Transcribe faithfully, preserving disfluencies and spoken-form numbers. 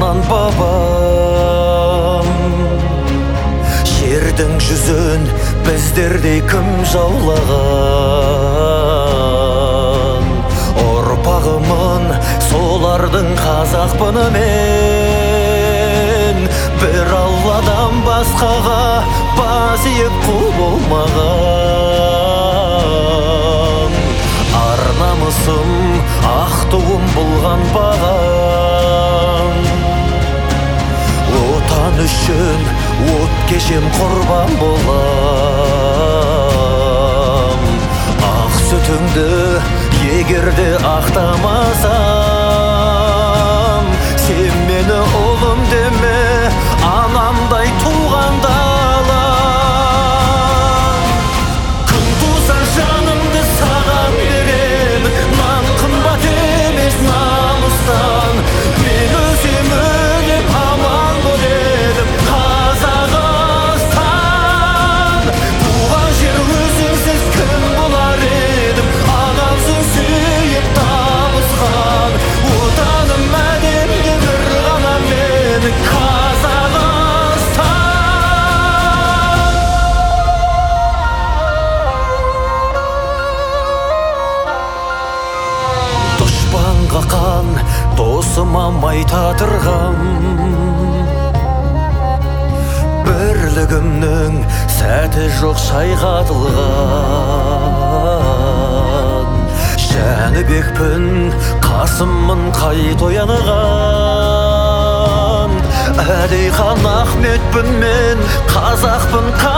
анан бабам. Жердің жүзін біздердей кім жаулаган? Ұрпағымын солардың қазақпын мен. Бір Алладан басқаға бас иіп құл болмаған. Ар намысым, ақ туым болған бағам. Отан үшін от кешем құрбан болам. Ақ сүтіңді егерде ақтамасам, сен мені ұлым деме, анамдай туғанда алам. Күн туса жанымды саған беремін, нан қымбат емес намыстан. Мен өзім өліп аман бол едім Қазақстан. Туған жер өзіңсіз кім болар едім, анамсың сүйіп табысқан. Отаным әлемде бір ғана менің Қазақстан. Дұшпанға қан, досыма май татырғам. Бірлігімнің сәті жоқ шайқатылған. Жәнібекпін, Қасыммын қайт оянған. Әлихан Ахметпін мен, қазақпын.